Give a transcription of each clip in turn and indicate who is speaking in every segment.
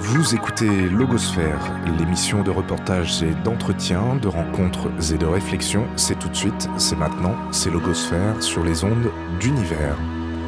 Speaker 1: Vous écoutez Logosphère, l'émission de reportage et d'entretien, de rencontres et de réflexions. C'est tout de suite, c'est maintenant, c'est Logosphère sur les ondes d'Univers.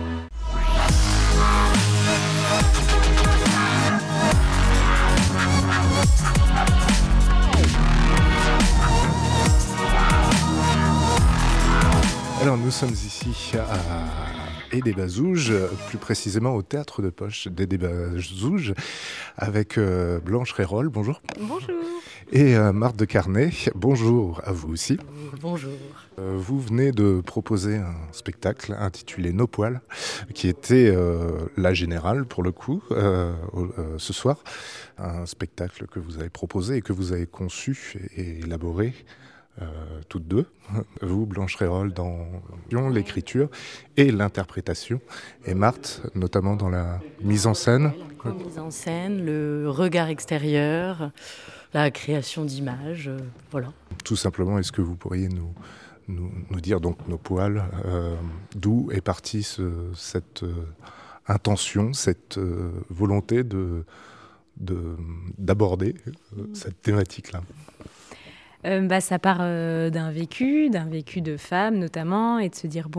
Speaker 1: Alors nous sommes ici à Aidé-Bazouges, plus précisément au Théâtre de Poche d'Aidé-Bazouges, avec Blanche Réroll, bonjour.
Speaker 2: Bonjour.
Speaker 1: Et Marthe de Carnet, bonjour à vous aussi.
Speaker 2: Bonjour.
Speaker 1: Vous venez de proposer un spectacle intitulé Nos poils, qui était la générale pour le coup, ce soir. Un spectacle que vous avez proposé et que vous avez conçu et élaboré. Toutes deux, vous Blanche Réroll dans l'écriture et l'interprétation, et Marthe notamment dans la mise en scène.
Speaker 2: La mise en scène, le regard extérieur, la création d'images, voilà.
Speaker 1: Tout simplement, est-ce que vous pourriez nous dire donc Nos poils, d'où est partie cette intention, cette volonté d'aborder cette thématique-là?
Speaker 2: Ça part d'un vécu de femme notamment, et de se dire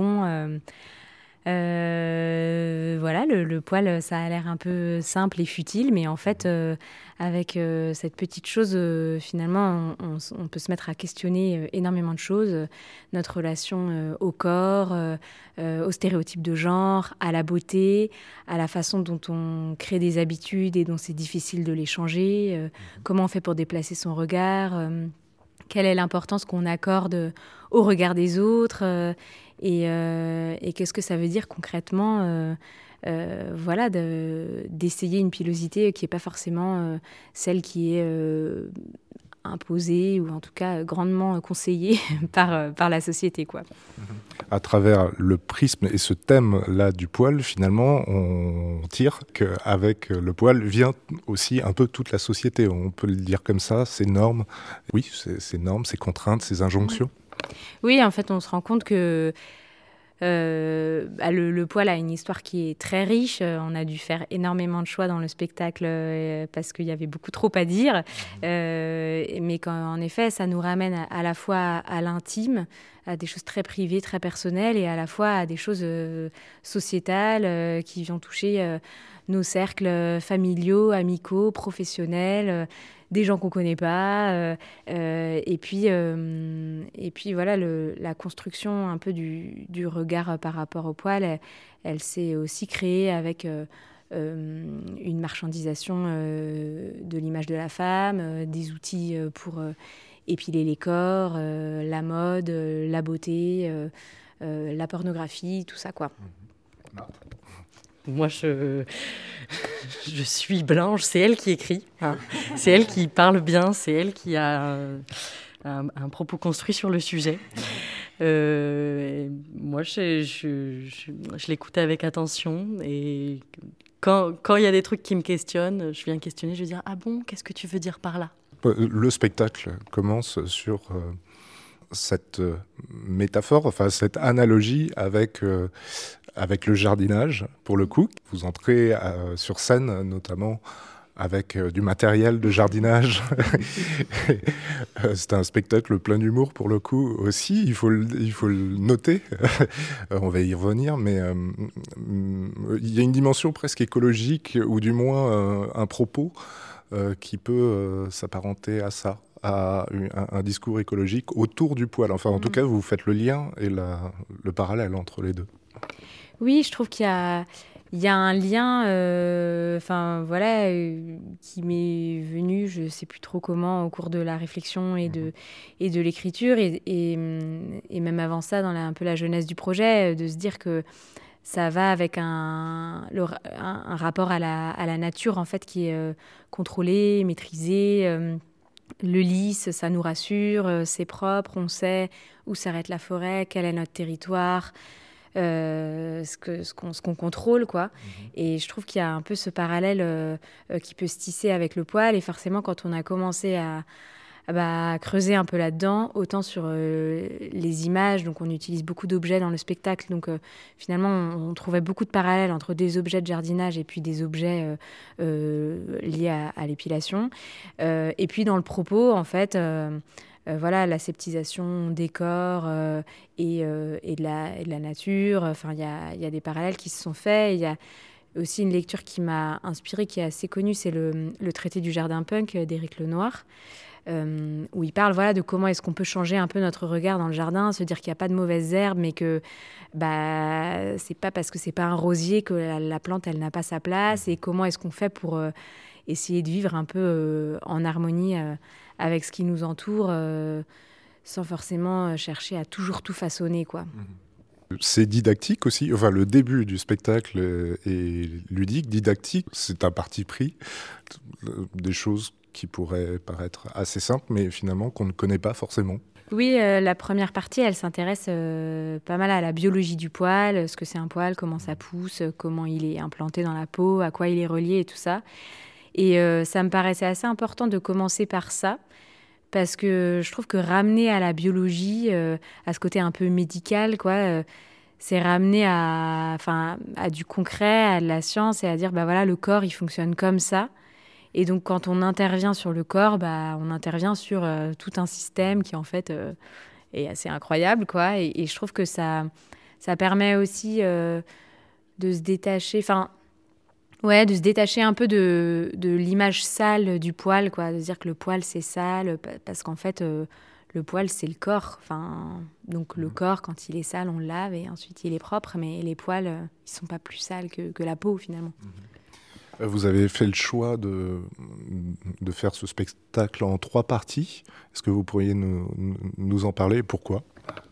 Speaker 2: voilà, le poil, ça a l'air un peu simple et futile, mais en fait, avec cette petite chose, finalement, on peut se mettre à questionner énormément de choses, notre relation au corps, aux stéréotypes de genre, à la beauté, à la façon dont on crée des habitudes et dont c'est difficile de les changer, comment on fait pour déplacer son regard. Quelle est l'importance qu'on accorde au regard des autres et qu'est-ce que ça veut dire concrètement voilà, d'essayer une pilosité qui n'est pas forcément celle qui est imposée ou en tout cas grandement conseillée par la société, quoi.
Speaker 1: À travers le prisme et ce thème-là du poil, finalement, on tire qu'avec le poil vient aussi un peu toute la société. On peut le dire comme ça, ces normes. Oui, ces normes, ces contraintes, ces injonctions.
Speaker 2: Oui, en fait, on se rend compte que le poil a une histoire qui est très riche. On a dû faire énormément de choix dans le spectacle parce qu'il y avait beaucoup trop à dire. Mais en effet, ça nous ramène à la fois à l'intime, à des choses très privées, très personnelles, et à la fois à des choses sociétales qui vont toucher nos cercles familiaux, amicaux, professionnels, des gens qu'on ne connaît pas. Et puis voilà, la construction un peu du regard par rapport au poil, elle s'est aussi créée avec une marchandisation de l'image de la femme, des outils pour épiler les corps, la mode, la beauté, la pornographie, tout ça, quoi. Moi, je suis Blanche, c'est elle qui écrit, hein. C'est elle qui parle bien, c'est elle qui a un propos construit sur le sujet. Moi, je l'écoute avec attention, et quand il y a des trucs qui me questionnent, je viens questionner, je vais dire « Ah bon, qu'est-ce que tu veux dire par là ?»
Speaker 1: Le spectacle commence sur cette métaphore, enfin cette analogie avec le jardinage, pour le coup. Vous entrez sur scène, notamment avec du matériel de jardinage. C'est un spectacle plein d'humour, pour le coup, aussi. Il faut le noter. On va y revenir, mais il y a une dimension presque écologique, ou du moins un propos qui peut s'apparenter à ça, à un discours écologique autour du poil. Enfin, en tout cas, vous faites le lien et le parallèle entre les deux. Oui,
Speaker 2: je trouve qu'il y a un lien qui m'est venu, je ne sais plus trop comment, au cours de la réflexion et de l'écriture, et même avant ça, dans un peu la jeunesse du projet, de se dire que ça va avec un rapport à la nature, en fait, qui est contrôlé, maîtrisé. Le lisse, ça nous rassure, c'est propre, on sait où s'arrête la forêt, quel est notre territoire, ce qu'on contrôle, quoi. Et je trouve qu'il y a un peu ce parallèle qui peut se tisser avec le poil. Et forcément, quand on a commencé creuser un peu là-dedans, autant sur les images. Donc on utilise beaucoup d'objets dans le spectacle. Donc finalement, on trouvait beaucoup de parallèles entre des objets de jardinage et puis des objets liés à l'épilation. Et puis dans le propos, en fait, voilà, l'aseptisation des corps et de la nature. Enfin, il y a des parallèles qui se sont faits. Il y a aussi une lecture qui m'a inspirée, qui est assez connue, c'est le traité du jardin punk d'Éric Lenoir, où il parle de comment est-ce qu'on peut changer un peu notre regard dans le jardin, se dire qu'il n'y a pas de mauvaises herbes, mais que c'est pas parce que c'est pas un rosier que la plante elle n'a pas sa place, et comment est-ce qu'on fait pour essayer de vivre un peu en harmonie avec ce qui nous entoure, sans forcément chercher à toujours tout façonner, quoi.
Speaker 1: C'est didactique aussi, enfin le début du spectacle est ludique, didactique, c'est un parti pris, des choses qui pourraient paraître assez simples, mais finalement qu'on ne connaît pas forcément.
Speaker 2: Oui, la première partie, elle s'intéresse pas mal à la biologie du poil, ce que c'est un poil, comment ça pousse, comment il est implanté dans la peau, à quoi il est relié et tout ça. Et ça me paraissait assez important de commencer par ça, parce que je trouve que ramener à la biologie, à ce côté un peu médical, quoi, c'est ramener à du concret, à de la science, et à dire, le corps, il fonctionne comme ça. Et donc, quand on intervient sur le corps, on intervient sur tout un système qui, en fait, est assez incroyable, quoi. Et je trouve que ça permet aussi de se détacher... de se détacher un peu de l'image sale du poil, quoi, de dire que le poil c'est sale, parce qu'en fait le poil c'est le corps. Donc le corps, quand il est sale, on le lave et ensuite il est propre, mais les poils ils sont pas plus sales que la peau finalement.
Speaker 1: Vous avez fait le choix de faire ce spectacle en 3 parties. Est-ce que vous pourriez nous en parler? Pourquoi?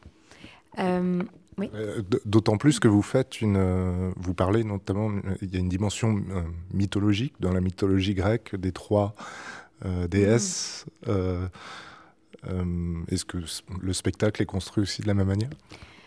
Speaker 2: Oui.
Speaker 1: D'autant plus que vous faites vous parlez notamment, il y a une dimension mythologique dans la mythologie grecque des 3 déesses. Est-ce que le spectacle est construit aussi de la même manière?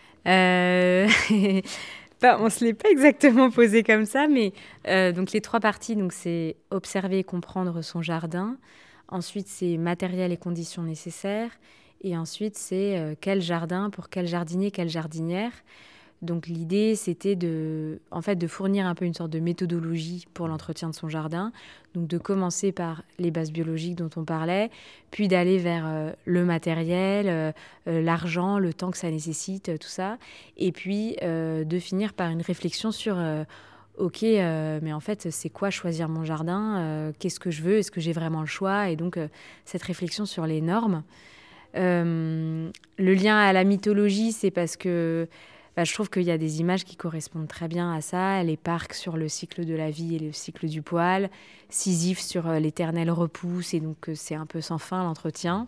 Speaker 2: On ne se l'est pas exactement posé comme ça, mais donc les 3 parties, donc c'est observer et comprendre son jardin. Ensuite, c'est matériel et conditions nécessaires. Et ensuite, c'est quel jardin pour quel jardinier, quelle jardinière. Donc l'idée, c'était de fournir un peu une sorte de méthodologie pour l'entretien de son jardin. Donc de commencer par les bases biologiques dont on parlait, puis d'aller vers le matériel, l'argent, le temps que ça nécessite, tout ça. Et puis de finir par une réflexion sur... Ok, mais en fait, c'est quoi choisir mon jardin? Qu'est-ce que je veux? Est-ce que j'ai vraiment le choix? Et donc, cette réflexion sur les normes. Le lien à la mythologie, c'est parce que je trouve qu'il y a des images qui correspondent très bien à ça. Les parcs sur le cycle de la vie et le cycle du poil. Sisyphe sur l'éternelle repousse, et donc c'est un peu sans fin l'entretien.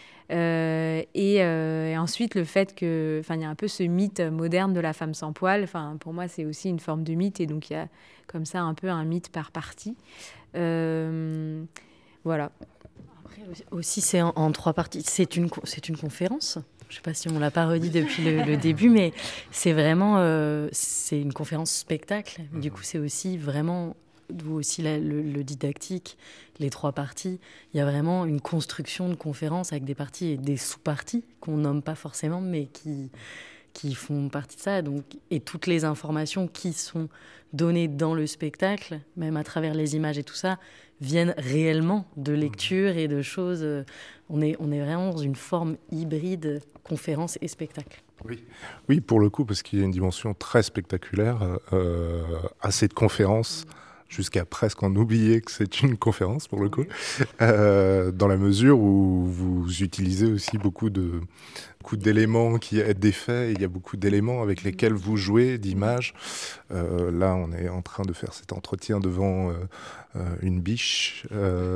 Speaker 2: Et ensuite, le fait que, il y a un peu ce mythe moderne de la femme sans poil. Pour moi, c'est aussi une forme de mythe, et donc il y a comme ça un peu un mythe par partie. Voilà.
Speaker 3: Après aussi, c'est en 3 parties. C'est une conférence. Je ne sais pas si on ne l'a pas redit depuis le début, mais c'est vraiment c'est une conférence spectacle. Du coup, c'est aussi vraiment... D'où aussi le didactique, les 3 parties. Il y a vraiment une construction de conférence avec des parties et des sous-parties qu'on nomme pas forcément, mais qui font partie de ça. Donc, et toutes les informations qui sont données dans le spectacle, même à travers les images et tout ça, viennent réellement de lectures et de choses. On est vraiment dans une forme hybride, conférence et spectacle.
Speaker 1: Oui, pour le coup, parce qu'il y a une dimension très spectaculaire à cette conférence, jusqu'à presque en oublier que c'est une conférence, pour le coup, dans la mesure où vous utilisez aussi beaucoup d'éléments qui aident des faits, et il y a beaucoup d'éléments avec lesquels vous jouez, d'images. Là, on est en train de faire cet entretien devant une biche,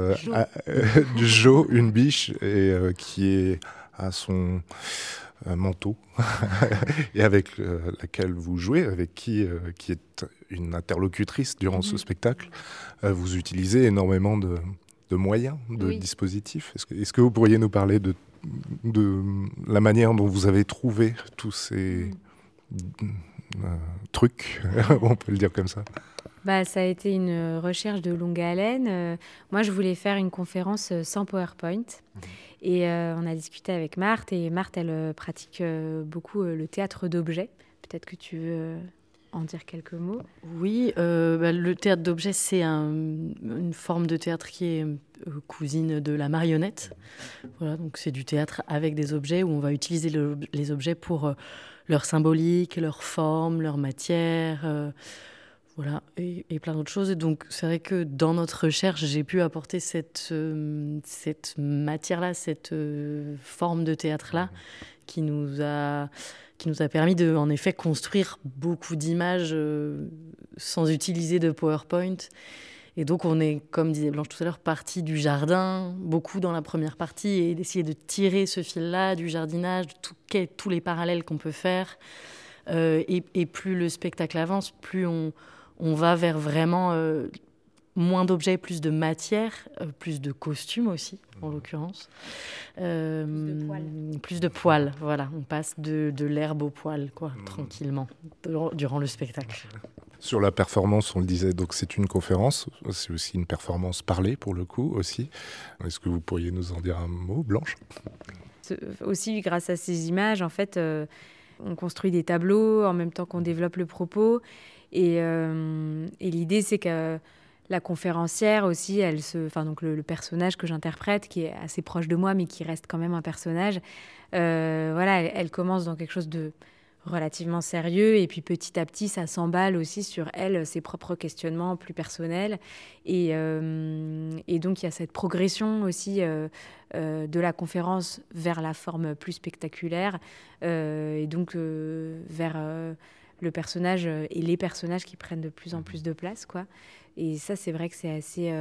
Speaker 1: Jo, une biche, et qui est à son... manteau et avec laquelle vous jouez, avec qui est une interlocutrice durant ce spectacle. Vous utilisez énormément de moyens, de dispositifs. Est-ce que vous pourriez nous parler de la manière dont vous avez trouvé tous ces truc, on peut le dire comme ça?
Speaker 2: Ça a été une recherche de longue haleine. Moi, je voulais faire une conférence sans PowerPoint. Et on a discuté avec Marthe. Et Marthe, elle pratique beaucoup le théâtre d'objets. Peut-être que tu veux en dire quelques mots.
Speaker 3: Oui, le théâtre d'objets, c'est une forme de théâtre qui est cousine de la marionnette. Voilà, donc c'est du théâtre avec des objets où on va utiliser les objets pour leur symbolique, leur forme, leur matière, voilà, et plein d'autres choses. Et donc c'est vrai que dans notre recherche, j'ai pu apporter cette matière-là, cette forme de théâtre-là qui nous a permis de, en effet, construire beaucoup d'images sans utiliser de PowerPoint. Et donc, on est, comme disait Blanche tout à l'heure, parti du jardin, beaucoup dans la première partie, et d'essayer de tirer ce fil-là du jardinage, de tous les parallèles qu'on peut faire. Et plus le spectacle avance, plus on va vers vraiment moins d'objets, plus de matière, plus de costumes aussi, en l'occurrence. Plus de poils, voilà. On passe de l'herbe au poil, quoi, tranquillement, durant le spectacle.
Speaker 1: Sur la performance, on le disait, donc c'est une conférence, c'est aussi une performance parlée pour le coup aussi. Est-ce que vous pourriez nous en dire un mot, Blanche ?
Speaker 2: Aussi, grâce à ces images, en fait, on construit des tableaux en même temps qu'on développe le propos. Et l'idée, c'est que la conférencière aussi, donc le personnage que j'interprète, qui est assez proche de moi, mais qui reste quand même un personnage, elle commence dans quelque chose de relativement sérieux, et puis petit à petit, ça s'emballe aussi sur elle, ses propres questionnements plus personnels. Et donc, il y a cette progression aussi de la conférence vers la forme plus spectaculaire, et donc vers le personnage et les personnages qui prennent de plus en plus de place, quoi. Et ça, c'est vrai que c'est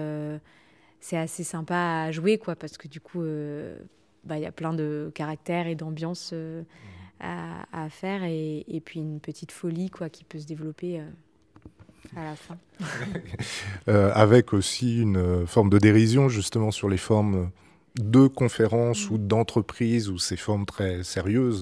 Speaker 2: assez sympa à jouer, quoi, parce que du coup, y a plein de caractères et d'ambiances à faire, et puis une petite folie, quoi, qui peut se développer à la fin.
Speaker 1: Avec aussi une forme de dérision justement sur les formes de conférences ou d'entreprises, ou ces formes très sérieuses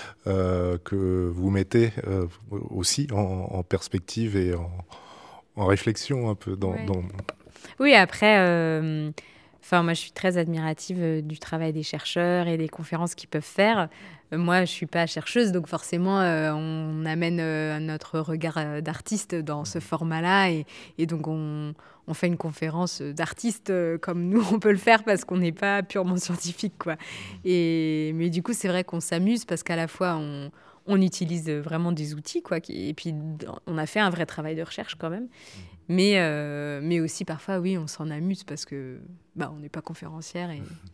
Speaker 1: que vous mettez aussi en perspective et en réflexion un peu dans...
Speaker 2: Oui, après... moi, je suis très admirative du travail des chercheurs et des conférences qu'ils peuvent faire. Moi, je ne suis pas chercheuse, donc forcément, on amène notre regard d'artiste dans ce format-là. Et donc, on fait une conférence d'artiste comme nous, on peut le faire, parce qu'on n'est pas purement scientifique, quoi. Mais du coup, c'est vrai qu'on s'amuse, parce qu'à la fois, on utilise vraiment des outils, quoi. Et puis, on a fait un vrai travail de recherche quand même. Mais aussi, parfois, oui, on s'en amuse, parce que on n'est pas conférencière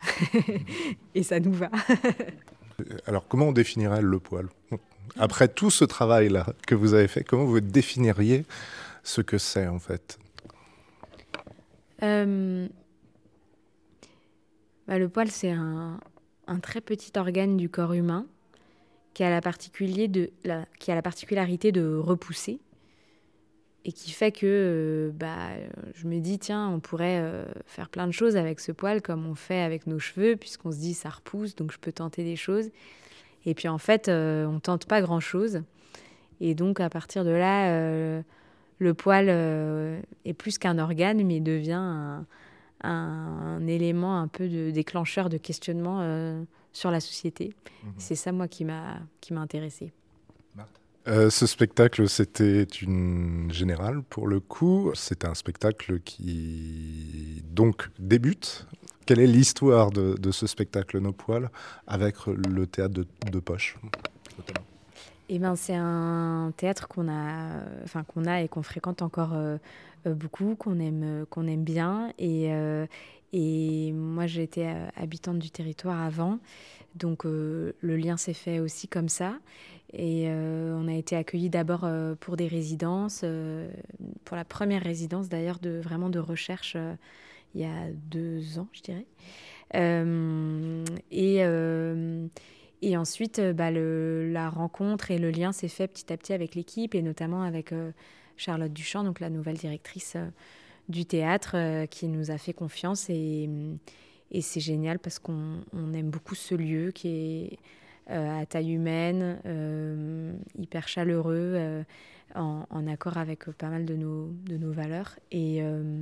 Speaker 2: et ça nous va.
Speaker 1: Alors, comment on définirait le poil ? Après tout ce travail-là que vous avez fait, comment vous définiriez ce que c'est, en fait ?
Speaker 2: Le poil, c'est un très petit organe du corps humain qui a la particularité de repousser, et qui fait que je me dis, tiens, on pourrait faire plein de choses avec ce poil, comme on fait avec nos cheveux, puisqu'on se dit ça repousse, donc je peux tenter des choses. Et puis en fait, on tente pas grand-chose. Et donc à partir de là, le poil est plus qu'un organe, mais devient un élément un peu de déclencheur de questionnement sur la société. C'est ça, moi, qui m'a intéressée.
Speaker 1: Ce spectacle, c'était une générale pour le coup. C'est un spectacle qui donc débute. Quelle est l'histoire de ce spectacle Nos Poils avec le théâtre de poche, notamment ?
Speaker 2: C'est un théâtre qu'on a et qu'on fréquente encore beaucoup, qu'on aime bien. Et moi, j'étais habitante du territoire avant, donc le lien s'est fait aussi comme ça. Et on a été accueillis d'abord pour des résidences, pour la première résidence d'ailleurs vraiment de recherche il y a 2 ans, je dirais. Et ensuite, la rencontre et le lien s'est fait petit à petit avec l'équipe, et notamment avec Charlotte Duchamp, donc la nouvelle directrice du théâtre, qui nous a fait confiance. Et c'est génial, parce qu'on aime beaucoup ce lieu qui est à taille humaine, hyper chaleureux, en accord avec pas mal de nos valeurs. Et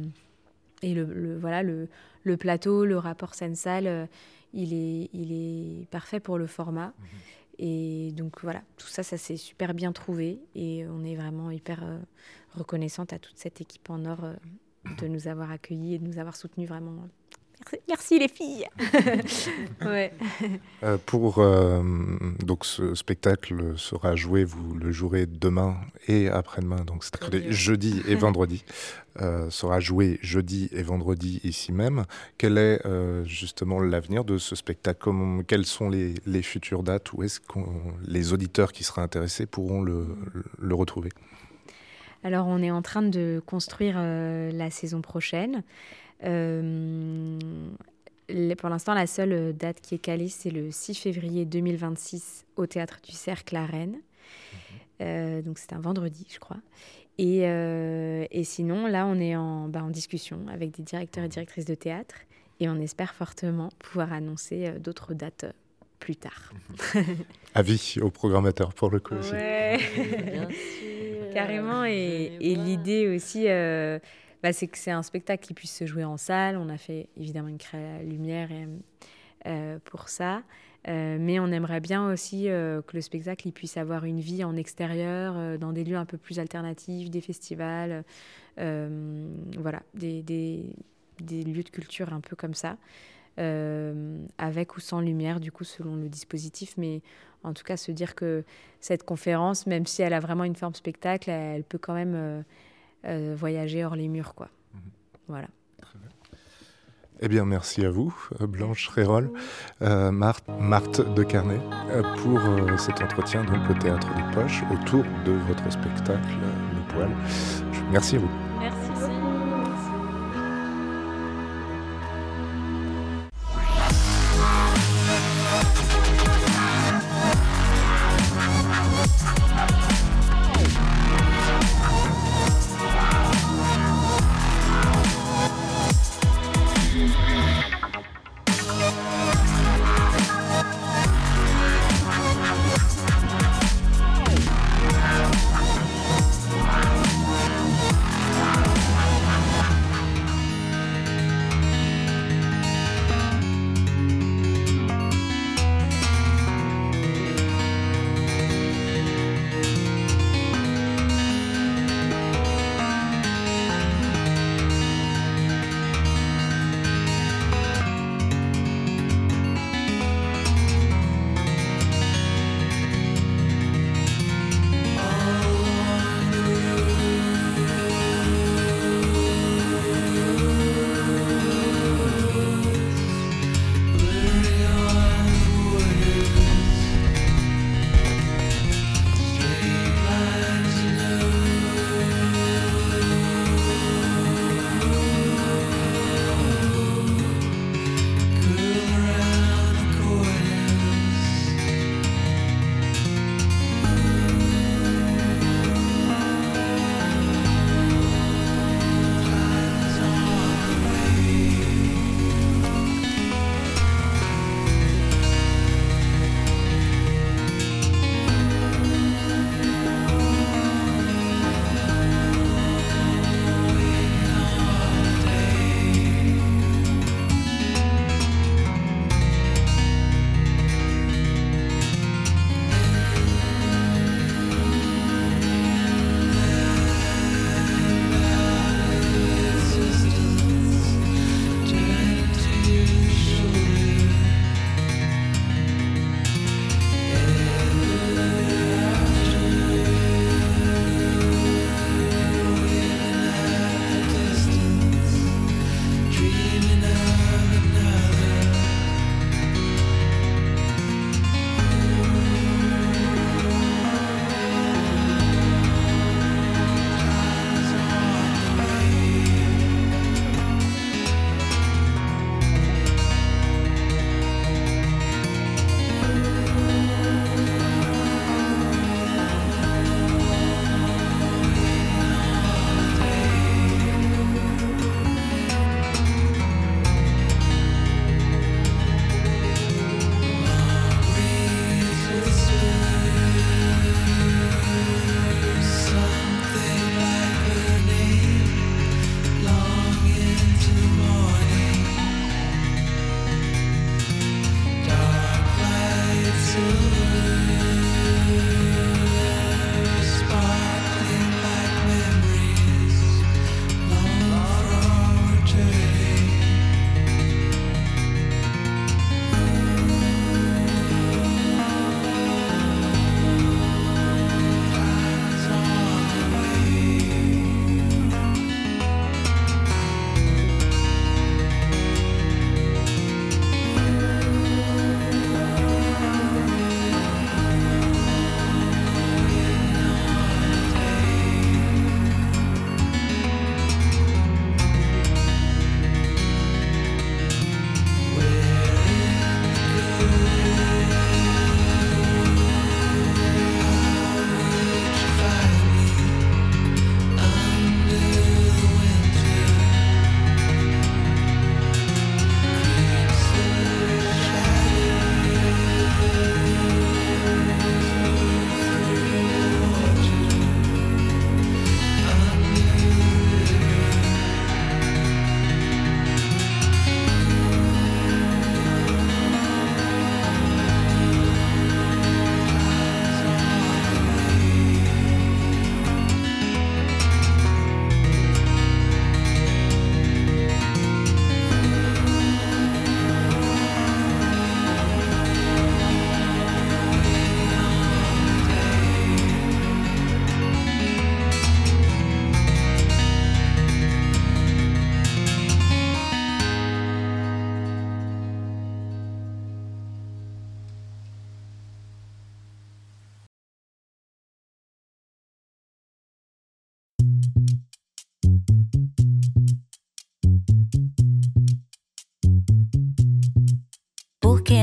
Speaker 2: le plateau, le rapport scène-salle, il est parfait pour le format. Et donc voilà, tout ça s'est super bien trouvé. Et on est vraiment hyper reconnaissante à toute cette équipe en or de nous avoir accueillis et de nous avoir soutenus vraiment. Merci les filles. Ouais.
Speaker 1: Donc ce spectacle sera joué, vous le jouerez demain et après-demain, donc c'est jeudi et vendredi. Sera joué jeudi et vendredi ici même. Quel est justement l'avenir de ce spectacle? Quelles sont les futures dates? Où est-ce que les auditeurs qui seraient intéressés pourront le retrouver?
Speaker 2: Alors on est en train de construire la saison prochaine. Pour l'instant, la seule date qui est calée, c'est le 6 février 2026 au Théâtre du Cercle à Rennes. Donc c'est un vendredi, je crois. Et sinon, là, on est en discussion avec des directeurs et directrices de théâtre et on espère fortement pouvoir annoncer d'autres dates plus tard.
Speaker 1: Avis aux programmateurs pour le coup aussi.
Speaker 2: Ouais. Bien sûr. Carrément. Et l'idée aussi... c'est que c'est un spectacle qui puisse se jouer en salle. On a fait évidemment une lumière pour ça. Mais on aimerait bien aussi que le spectacle il puisse avoir une vie en extérieur, dans des lieux un peu plus alternatifs, des festivals, des lieux de culture un peu comme ça, avec ou sans lumière, du coup, selon le dispositif. Mais en tout cas, se dire que cette conférence, même si elle a vraiment une forme spectacle, elle peut quand même... voyager hors les murs, quoi. Voilà.
Speaker 1: Eh bien, merci à vous, Blanche Réroll, Marthe de Carnet, pour cet entretien donc, au Théâtre des Poches autour de votre spectacle Le Poil. Merci à vous.
Speaker 2: Merci beaucoup.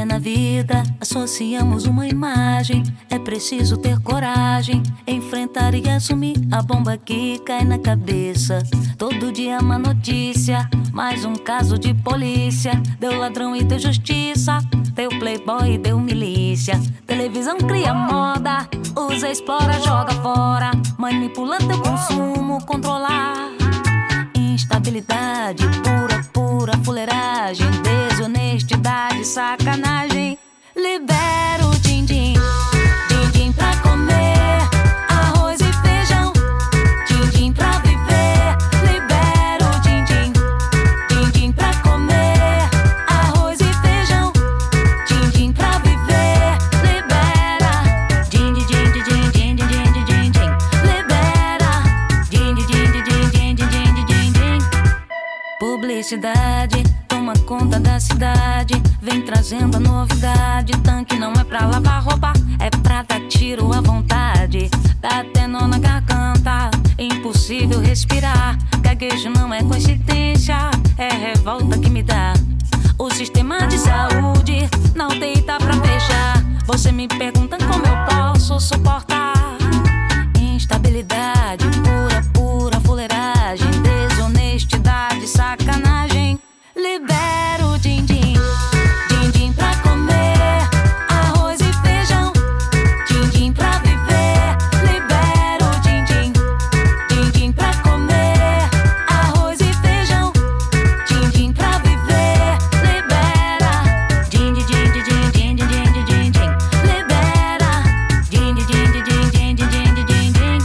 Speaker 4: é na vida, associamos uma imagem. É preciso ter coragem, enfrentar e assumir a bomba que cai na cabeça. Todo dia uma notícia, mais um caso de polícia. Deu ladrão e deu justiça, deu playboy e deu milícia. Televisão cria moda, usa, explora, joga fora. Manipula teu consumo, controlar. Instabilidade, pura fuleiragem. Desonestidade, sacanagem. Libera o din-din, din-din pra comer. Arroz e feijão, din-din pra viver. Libera o din-din, din-din pra comer. Arroz e feijão, din-din pra viver. Libera din-din, din-din, din-din, din-din, din-din. Libera din-din, din-din, din-din, din-din, din-din. Publicidade toma conta da cidade, vem trazendo a novidade. Tanque não é pra lavar roupa, é pra dar tiro à vontade. Dá até nó na garganta, impossível respirar. Gaguejo não é coincidência, é revolta que me dá. O sistema de saúde na UTI tá pra fechar. Você me pergunta como eu posso suportar. Instabilidade, pura fuleiragem. Desonestidade, sacanagem. Libera o din-din, din-din pra comer. Arroz e feijão, din-din pra viver. Libera o din-din, din-din pra comer. Arroz e feijão, din-din pra viver. Libera din-din, din-din, din-din, din-din, din-din. Libera din-din, din-din, din-din, din-din, din-din.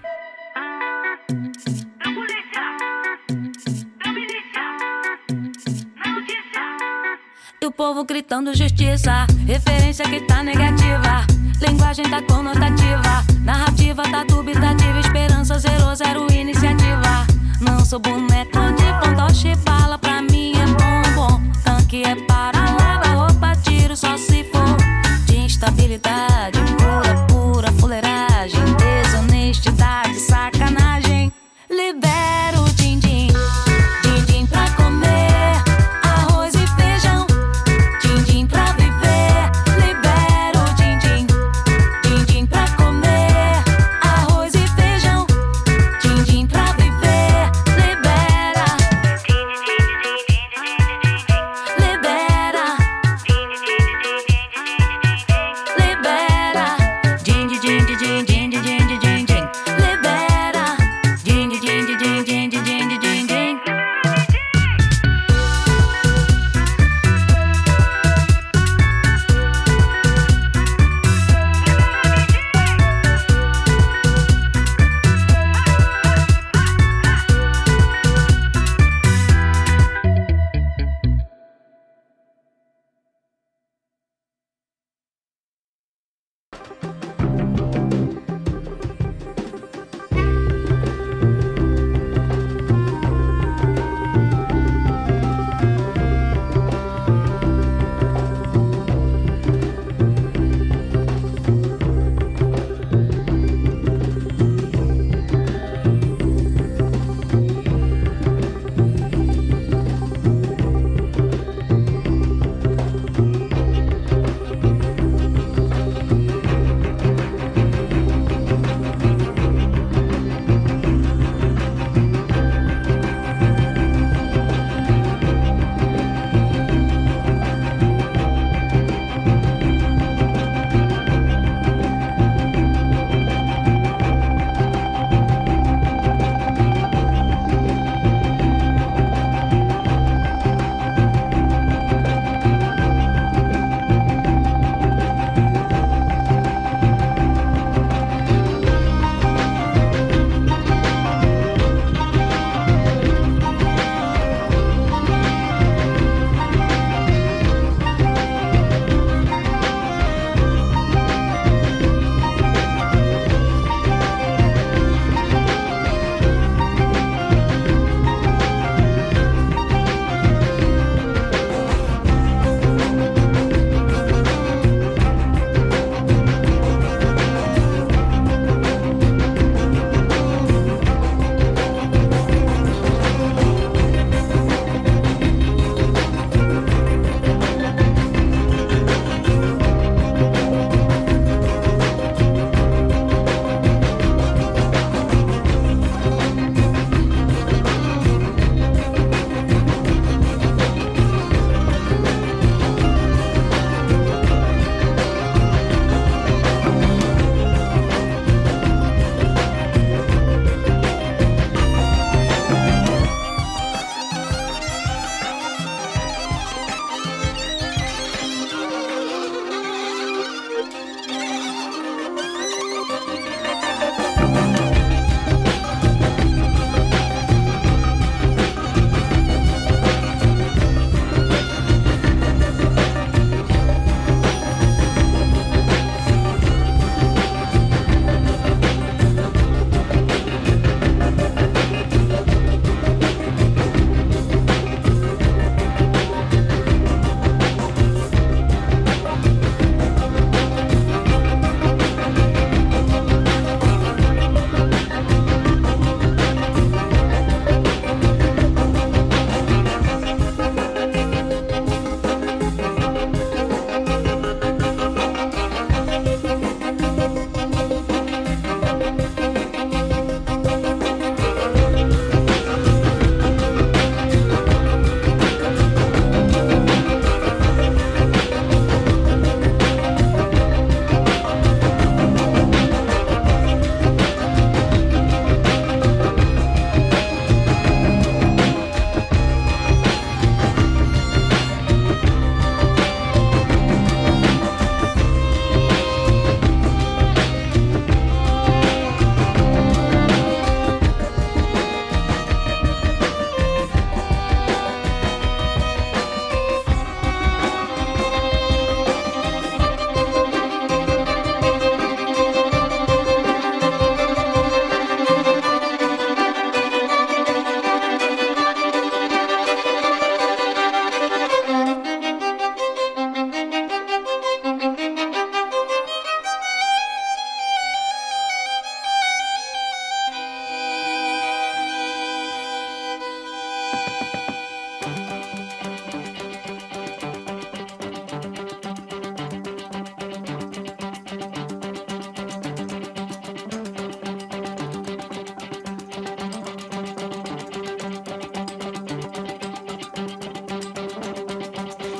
Speaker 4: Da polícia, da milícia, na notícia. E o povo gritando justiça, referência que tá negativa. Linguagem tá conotativa, narrativa tá dubitativa. Esperança 00 iniciativa. Não sou boneco de fantoche, bala pra mim é bom. Tanque é para lava-roupa, tiro só se for de instabilidade, pura fuleiragem. Desonestidade, sacanagem. Libera o din-din, din-din pra comer. Arroz e feijão, din-din pra viver. Libera o din-din, din-din pra comer. Arroz e feijão, din-din pra viver. Libera din-din,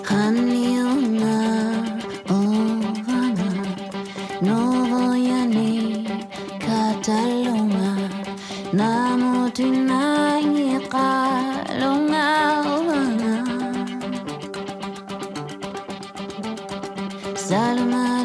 Speaker 4: Haniuna Ovana Novoyani Katalunga Namutinai Kalunga Ovana Salma